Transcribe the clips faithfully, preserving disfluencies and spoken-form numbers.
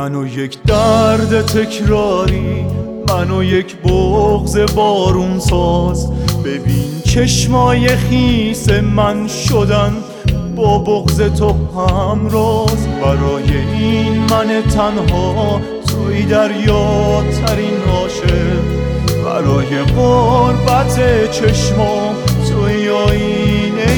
منو یک درد تکراری، منو یک بغض بارون ساز. ببین چشمای خیس من شدن با بغض تو همراز. برای این من تنها توی دریا ترین عاشق، برای غربت چشمام توی آینه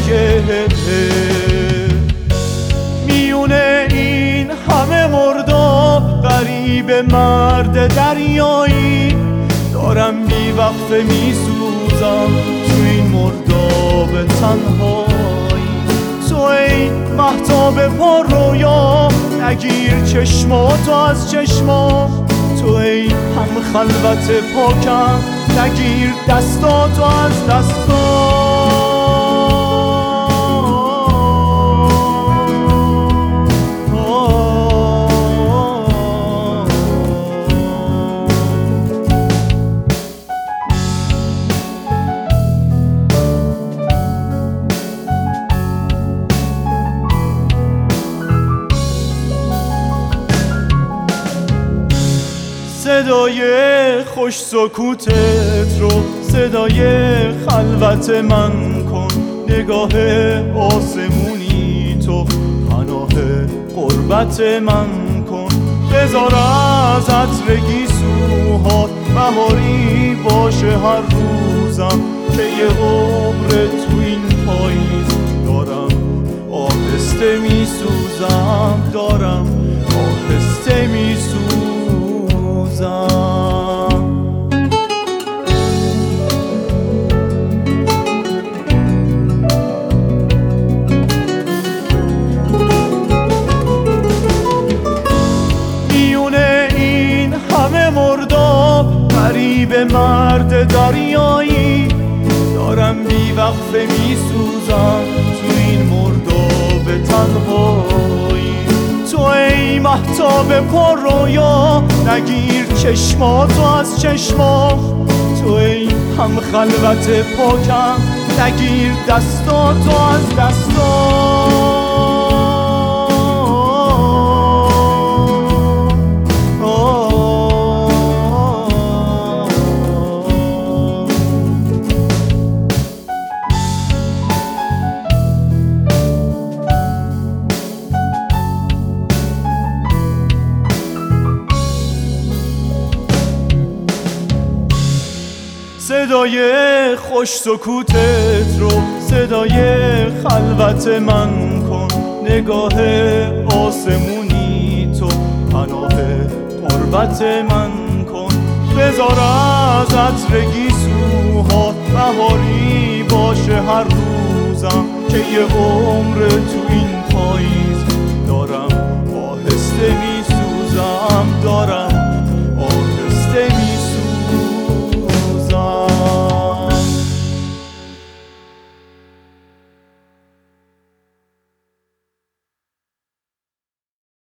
میونه این همه مرداب. غریب مرد دریایی دارم بی وقفه می سوزم تو این مرداب تنهایی. تو ای مهتاب پر رویا نگیر چشماتو از چشمام. تو ای هم خلوت پاکم نگیر دستاتو از دستام. صدای خوش سکوتت رو صدای خلوت من کن. نگاه آسمونی تو پناه غربت من کن. بذار از عطر گیسوها بهاری باشه هر روزم که یه عمر تو این پاییز دارم آهسته می سوزم. دارم آهسته می سوزم. میونه این همه مرداب غریب مرد دریایی دارم بی وقفه می سوزم تو این مرداب تنهایی. تو ای مهتاب پر رویا نگیر چشماتو از چشمام. تو ای هم خلوت پاکم نگیر دستاتو از دستام. صدای خوش سکوتت رو صدای خلوت من کن. نگاه آسمونی تو پناه غربت من کن. بذار از عطر گیسوها بهاری باشه هر روزم که یه عمر تو این